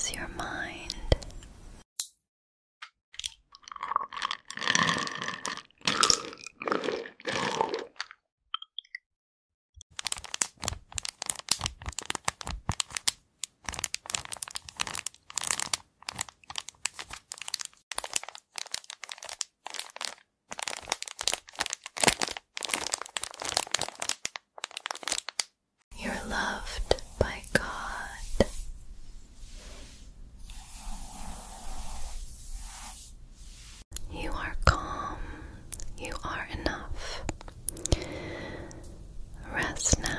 calms your mind. You're loved by God. You are calm. You are enough. Rest now.